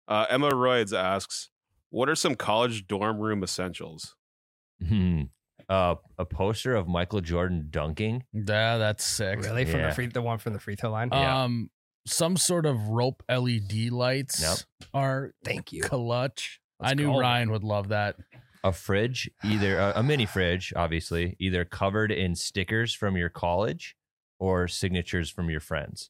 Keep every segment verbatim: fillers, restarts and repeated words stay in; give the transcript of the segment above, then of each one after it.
Uh, Emma Royds asks, what are some college dorm room essentials? Hmm. Uh, a poster of Michael Jordan dunking. Yeah, that's sick. Really? From Yeah. the free, the one from the free throw line? Yeah. Um, some sort of rope L E D lights Yep. are Thank you. clutch. Let's I knew go. Ryan would love that. A fridge, either a, a mini fridge, obviously, either covered in stickers from your college or signatures from your friends.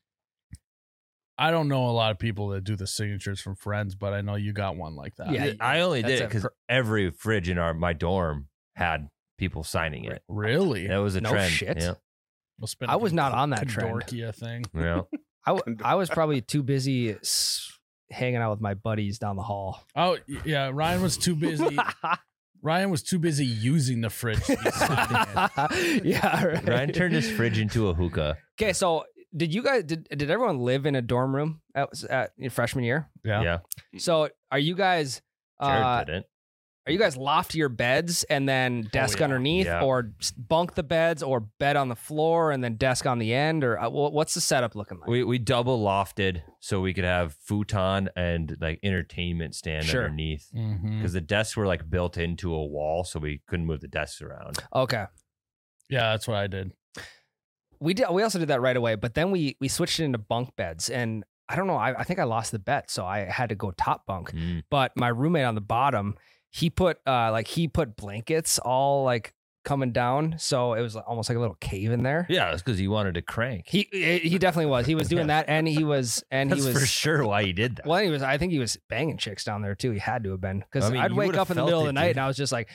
I don't know a lot of people that do the signatures from friends, but I know you got one like that. Yeah. I only that's did it a because per- every fridge in our my dorm had people signing it. Really? That was a No trend. shit. Yeah. Must have been I like was a not K- on that trend. Kedorkia thing. Yeah. I, w- I was probably too busy s- hanging out with my buddies down the hall. Oh y- yeah, Ryan was too busy. Ryan was too busy using the fridge to be signing it. Yeah. Right. Ryan turned his fridge into a hookah. Okay, so did you guys did did everyone live in a dorm room at, at your freshman year? Yeah. Yeah. So are you guys Jared uh, didn't. are you guys loft your beds and then desk yeah. underneath, Yeah. or s- bunk the beds, or bed on the floor and then desk on the end, or uh, wh- what's the setup looking like? We we double lofted so we could have futon and like entertainment stand Sure. underneath. Mhm. Because the desks were like built into a wall, so we couldn't move the desks around. Okay, Yeah, that's what I did. we did. We also did that right away, but then we we switched it into bunk beds, and I don't know. I, I think I lost the bet, so I had to go top bunk. Mm. But my roommate on the bottom, he put uh like he put blankets all like coming down, so it was almost like a little cave in there. Yeah, it's because he wanted to crank. He he definitely was. He was doing that, and he was and That's he was for sure why he did that. Well, he was. I think he was banging chicks down there too. He had to have been, because I mean, I'd you wake would've up in the felt middle of it, the night dude. and I was just like,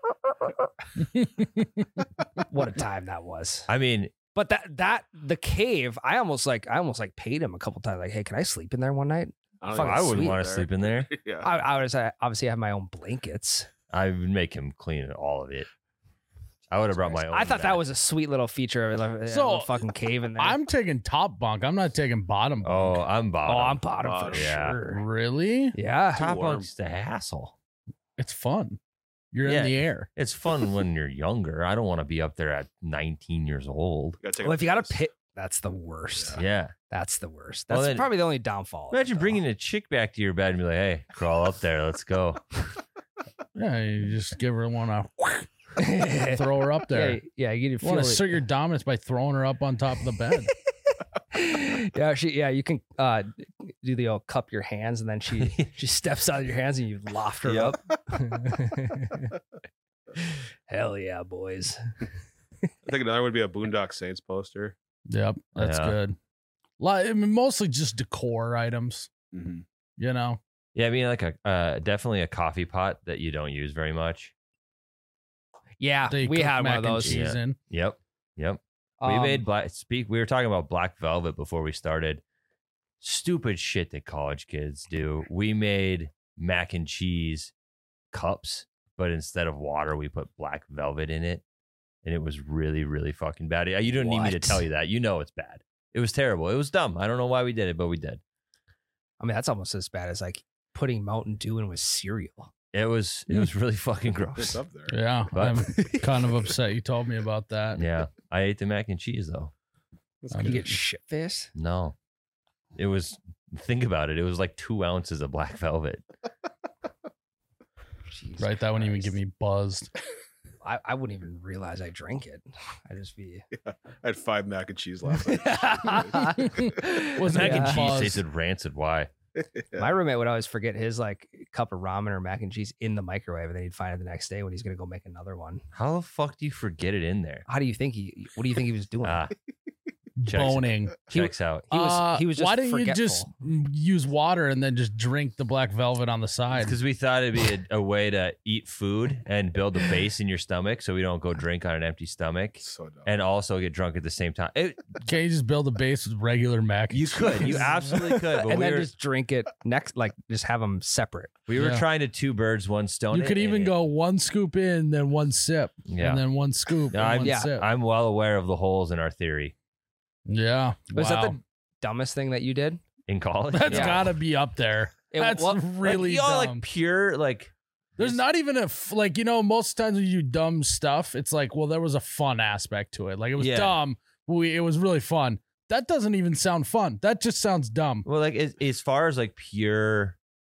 "What a time that was!" I mean, But that that the cave, I almost like I almost like paid him a couple times. Like, hey, can I sleep in there one night? I don't Fucking even I wouldn't sweet want to there. sleep in there. Yeah. I, I was I obviously have my own blankets. I would make him clean all of it. I would have brought my own. I thought that mat. was a sweet little feature of a, So, a little fucking cave in there. I'm taking top bunk. I'm not taking bottom bunk. Oh, I'm oh, bottom. I'm bottom for Bottom. Yeah. sure. Really? Yeah. Top warm. bunk's the hassle. It's fun. You're Yeah. in the air. It's fun when you're younger. I don't want to be up there at nineteen years old. Gotta take Well, a if you got a piss. pit, that's the worst. Yeah. That's the worst. Well, That's then- probably the only downfall. of it, Imagine though. bringing a chick back to your bed and be like, "Hey, crawl up there. Let's go." Yeah, you just give her one a throw her up there. Yeah, yeah, you You can want feel to it. assert your dominance by throwing her up on top of the bed. yeah, she yeah, you can uh do the old cup your hands, and then she she steps out of your hands and you loft her Yep. up. Hell yeah, boys. I think another would be a Boondock Saints poster. Yep, that's Yeah. good. Like, I mean, mostly just decor items, Mm-hmm. you know. Yeah, I mean, like a uh, definitely a coffee pot that you don't use very much. Yeah, They we cook had one mac of and those. cheese Yeah. in. Yep, yep. We Um, made black. Speak. We were talking about black velvet before we started. Stupid shit that college kids do. We made mac and cheese cups, but instead of water, we put black velvet in it, and it was really, really fucking bad. You don't need me to What? tell you that. You know it's bad. It was terrible. It was dumb. I don't know why we did it, but we did. I mean, that's almost as bad as like putting Mountain Dew in with cereal. It was. It was really fucking It's gross. up there. Yeah, But- I'm kind of upset you told me about that. Yeah, I ate the mac and cheese though. That's I You good. get shit faced. No, it was. Think about it. It was like two ounces of black velvet. Jesus Right, that wouldn't even Christ. get me buzzed. I, I wouldn't even realize I drank it. I'd just be. I had five mac and cheese last night. Was Mac and Yeah. cheese Buzz. tasted rancid. Why? My roommate would always forget his like cup of ramen or mac and cheese in the microwave, and then he'd find it the next day when he's gonna go make another one. How the fuck do you forget it in there? How do you think he? What do you think he was doing? Ah, Checks- Boning. He- checks out. he was. Uh, he was just. why didn't forgetful. you just use water and then just drink the black velvet on the side? Because we thought it'd be a, a way to eat food and build a base in your stomach, so we don't go drink on an empty stomach, So dumb. and also get drunk at the same time. It, Can't you just build a base with regular mac and you could, you cheese? absolutely could, but and we then were just drink it next, like just have them separate. we were Yeah. trying to two birds, one stone. You it, could even and- go one scoop in, then one sip, Yeah. and then one scoop, No, and I'm- one yeah, sip. I'm well aware of the holes in our theory yeah. Was wow. that the dumbest thing that you did? in college. That's Yeah. gotta be up there. It- That's well, really like, you know, dumb. like pure like. There's this- not even a f- like you know most times when you do dumb stuff, it's like well there was a fun aspect to it. Like it was Yeah. dumb, but we, it was really fun. That doesn't even sound fun. That just sounds dumb. Well, like as, as far as like pure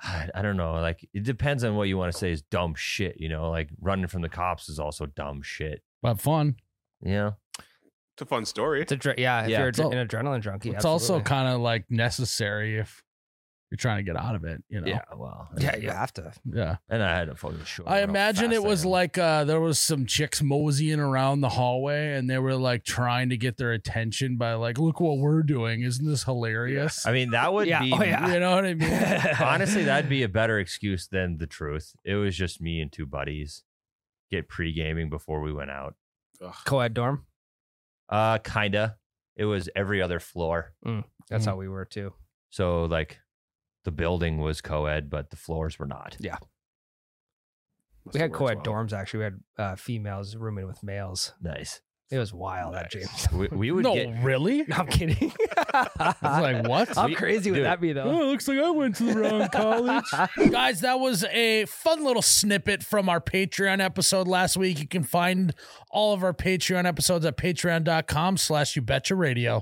I, I don't know. Like it depends on what you want to say is dumb shit. You know, like running from the cops is also dumb shit. But fun. You know, It's a fun story. It's a dr- yeah, if Yeah. you're It's al- an adrenaline junkie. It's also absolutely. kind of like necessary if you're trying to get out of it, you know? yeah. Well, yeah, you have to. Yeah. And I had a fucking show. I imagine it was like uh, there was some chicks moseying around the hallway and they were like trying to get their attention by like, look what we're doing. Isn't this hilarious? I mean, that would Yeah. be Oh, yeah. You know what I mean? honestly, that'd be a better excuse than the truth. It was just me and two buddies get pre gaming before we went out. Ugh. Co-ed dorm. Uh, kinda. It was every other floor. That's Mm. how we were too. So like the building was co-ed, but the floors were not. Yeah. Must We have had worked co-ed well. dorms actually. We had uh, females rooming with males. Nice. It was wild, that Nice. James. We, we would No, get really? No, I'm kidding. I was like, what? How We- crazy would dude. that be, though? Oh, it looks like I went to the wrong college. Guys, that was a fun little snippet from our Patreon episode last week. You can find all of our Patreon episodes at patreon.com slash you betcha radio.